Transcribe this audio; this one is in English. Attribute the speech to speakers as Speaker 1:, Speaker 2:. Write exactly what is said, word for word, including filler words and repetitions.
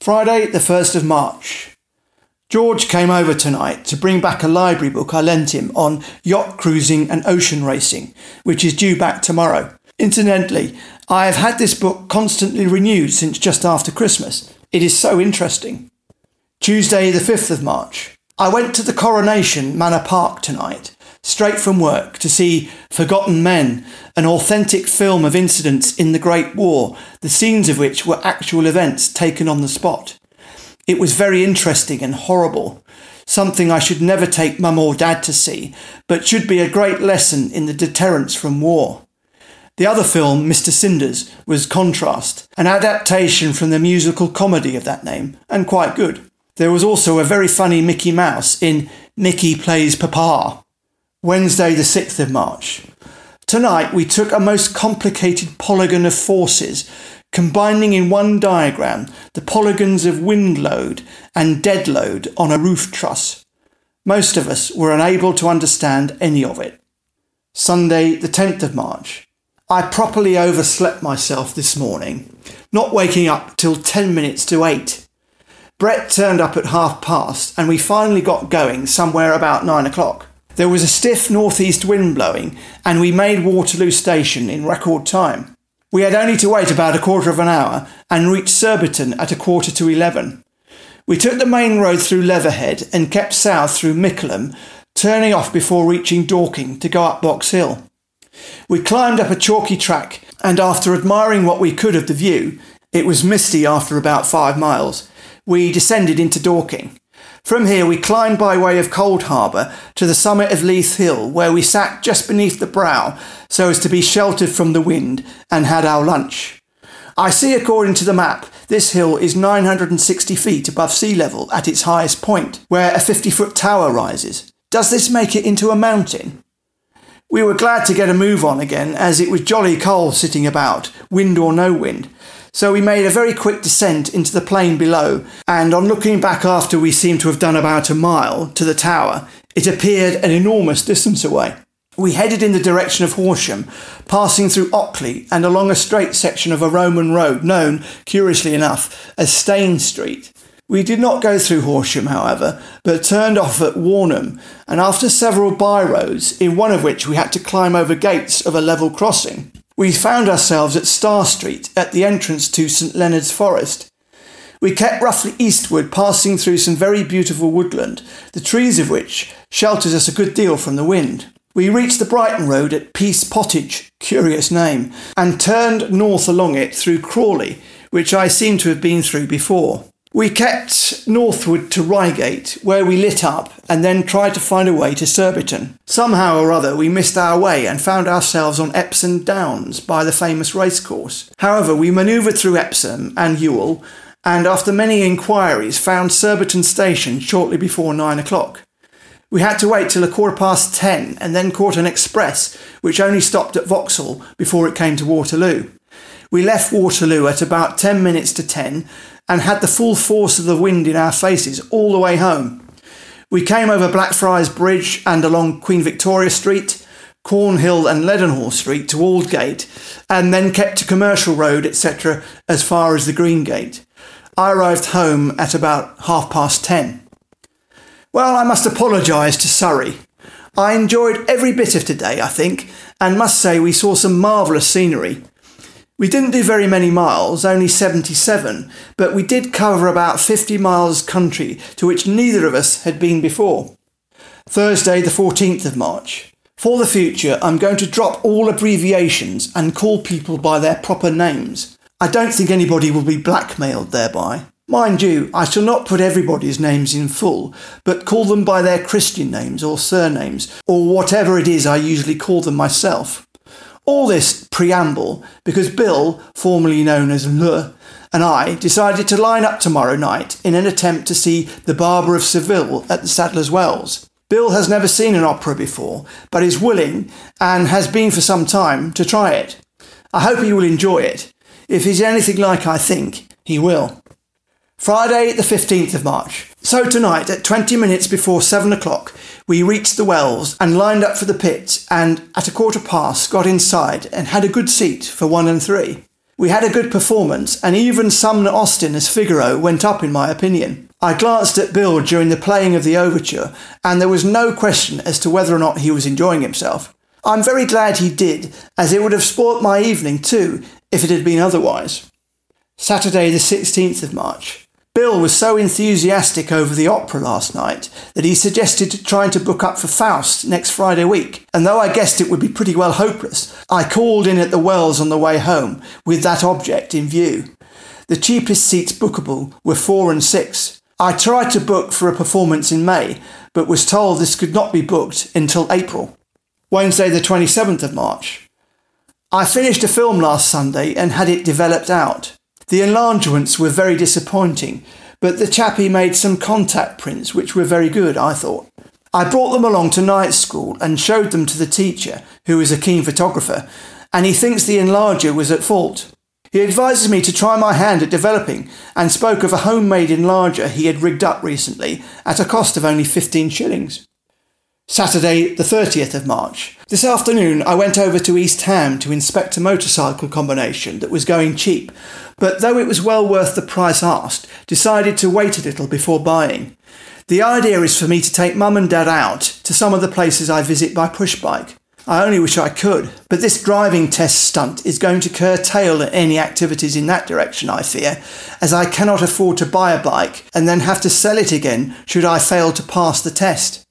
Speaker 1: Friday the first of March. George came over tonight to bring back a library book I lent him on yacht cruising and ocean racing, which is due back tomorrow. Incidentally, I have had this book constantly renewed since just after Christmas. It is so interesting. Tuesday the fifth of March. I went to the Coronation Manor Park tonight, straight from work, to see Forgotten Men, an authentic film of incidents in the Great War, the scenes of which were actual events taken on the spot. It was very interesting and horrible, something I should never take Mum or Dad to see, but should be a great lesson in the deterrence from war. The other film, Mister Cinders, was Contrast, an adaptation from the musical comedy of that name, and quite good. There was also a very funny Mickey Mouse in Mickey Plays Papa. Wednesday the sixth of March. Tonight we took a most complicated polygon of forces, combining in one diagram the polygons of wind load and dead load on a roof truss. Most of us were unable to understand any of it. Sunday the tenth of March. I properly overslept myself this morning, not waking up till ten minutes to eight. Brett turned up at half past and we finally got going somewhere about nine o'clock. There was a stiff northeast wind blowing and we made Waterloo Station in record time. We had only to wait about a quarter of an hour and reached Surbiton at a quarter to eleven. We took the main road through Leatherhead and kept south through Mickleham, turning off before reaching Dorking to go up Box Hill. We climbed up a chalky track and after admiring what we could of the view, it was misty after about five miles, we descended into Dorking. From here we climbed by way of Cold Harbour to the summit of Leith Hill, where we sat just beneath the brow so as to be sheltered from the wind and had our lunch. I see according to the map this hill is nine hundred sixty feet above sea level at its highest point, where a fifty-foot tower rises. Does this make it into a mountain? We were glad to get a move on again, as it was jolly cold sitting about, wind or no wind. So we made a very quick descent into the plain below, and on looking back after we seemed to have done about a mile to the tower, it appeared an enormous distance away. We headed in the direction of Horsham, passing through Ockley and along a straight section of a Roman road known, curiously enough, as Stane Street. We did not go through Horsham, however, but turned off at Warnham, and after several by-roads, in one of which we had to climb over gates of a level crossing, we found ourselves at Star Street at the entrance to St Leonard's Forest. We kept roughly eastward, passing through some very beautiful woodland, the trees of which shelters us a good deal from the wind. We reached the Brighton Road at Peace Pottage, curious name, and turned north along it through Crawley, which I seem to have been through before. We kept northward to Reigate, where we lit up and then tried to find a way to Surbiton. Somehow or other we missed our way and found ourselves on Epsom Downs by the famous racecourse. However, we manoeuvred through Epsom and Ewell, and after many inquiries found Surbiton Station shortly before nine o'clock. We had to wait till a quarter past ten and then caught an express, which only stopped at Vauxhall before it came to Waterloo. We left Waterloo at about ten minutes to ten and had the full force of the wind in our faces all the way home. We came over Blackfriars Bridge and along Queen Victoria Street, Cornhill and Leadenhall Street to Aldgate, and then kept to Commercial Road, et cetera as far as the Green Gate. I arrived home at about half past ten. Well, I must apologise to Surrey. I enjoyed every bit of today, I think, and must say we saw some marvellous scenery. We didn't do very many miles, only seventy-seven, but we did cover about fifty miles country to which neither of us had been before. Thursday the fourteenth of March. For the future, I'm going to drop all abbreviations and call people by their proper names. I don't think anybody will be blackmailed thereby. Mind you, I shall not put everybody's names in full, but call them by their Christian names or surnames, or whatever it is I usually call them myself. All this preamble because Bill, formerly known as Le, and I decided to line up tomorrow night in an attempt to see The Barber of Seville at the Sadler's Wells. Bill has never seen an opera before, but is willing, and has been for some time, to try it. I hope he will enjoy it. If he's anything like I think, he will. Friday the fifteenth of March. So tonight, at twenty minutes before seven o'clock, we reached the Wells and lined up for the pit, and at a quarter past got inside and had a good seat for one and three. We had a good performance, and even Sumner Austin as Figaro went up in my opinion. I glanced at Bill during the playing of the overture, and there was no question as to whether or not he was enjoying himself. I'm very glad he did, as it would have spoilt my evening too, if it had been otherwise. Saturday the sixteenth of March. Bill was so enthusiastic over the opera last night that he suggested trying to book up for Faust next Friday week, and though I guessed it would be pretty well hopeless, I called in at the Wells on the way home with that object in view. The cheapest seats bookable were four and six. I tried to book for a performance in May, but was told this could not be booked until April. Wednesday the twenty-seventh of March. I finished a film last Sunday and had it developed out. The enlargements were very disappointing, but the chappie made some contact prints which were very good, I thought. I brought them along to night school and showed them to the teacher, who is a keen photographer, and he thinks the enlarger was at fault. He advises me to try my hand at developing and spoke of a homemade enlarger he had rigged up recently at a cost of only fifteen shillings. Saturday the thirtieth of March. This afternoon I went over to East Ham to inspect a motorcycle combination that was going cheap, but though it was well worth the price asked, decided to wait a little before buying. The idea is for me to take Mum and Dad out to some of the places I visit by push bike. I only wish I could, but this driving test stunt is going to curtail any activities in that direction, I fear, as I cannot afford to buy a bike and then have to sell it again should I fail to pass the test.